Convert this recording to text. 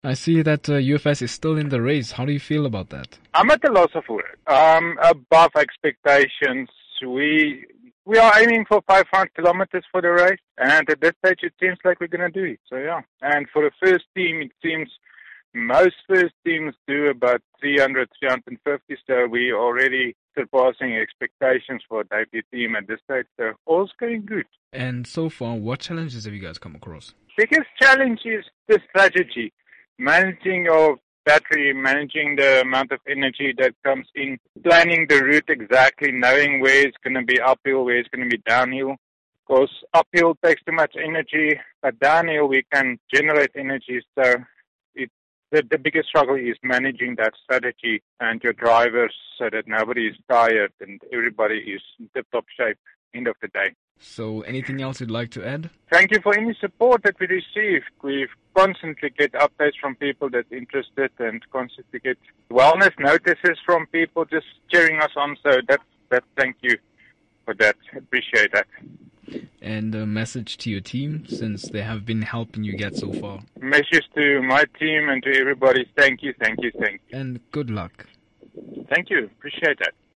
I see that UFS is still in the race. How do you feel about that? I'm at a loss of words. Above expectations. We are aiming for 500 kilometers for the race, and at this stage it seems like we're going to do it. So yeah. And for the first team, it seems most first teams do about 300, 350. So we already surpassing expectations for a debut team at this stage. So all's going good. And so far, what challenges have you guys come across? Biggest challenge is the strategy, managing your battery, managing the amount of energy that comes in, planning the route exactly, knowing where it's going to be uphill, where it's going to be downhill. Because uphill takes too much energy, but downhill we can generate energy. So the biggest struggle is managing that strategy and your drivers so that nobody is tired and everybody is in tip-top shape end of the day. So anything else you'd like to add? Thank you for any support that we received. We constantly get updates from people that's interested and constantly get wellness notices from people just cheering us on. So that thank you for that. Appreciate that. And a message to your team, since they have been helping you get so far. Message to my team and to everybody. Thank you, thank you, thank you. And good luck. Thank you. Appreciate that.